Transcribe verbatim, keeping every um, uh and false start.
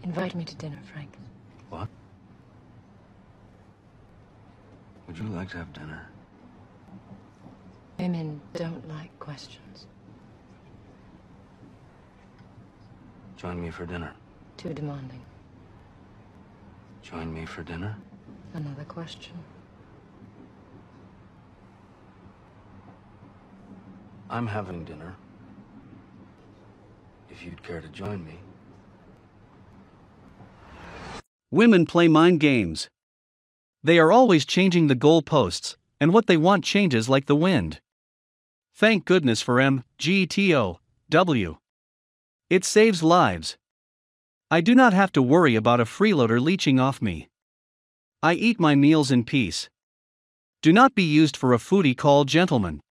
Invite me to dinner, Frank. What? Would you like to have dinner? Women don't like questions. Join me for dinner. Too demanding. Join me for dinner? Another question. I'm having dinner. If you'd care to join me. Women play mind games. They are always changing the goalposts, and what they want changes like the wind. Thank goodness for M G T O W. It saves lives. I do not have to worry about a freeloader leeching off me. I eat my meals in peace. Do not be used for a foodie called gentleman.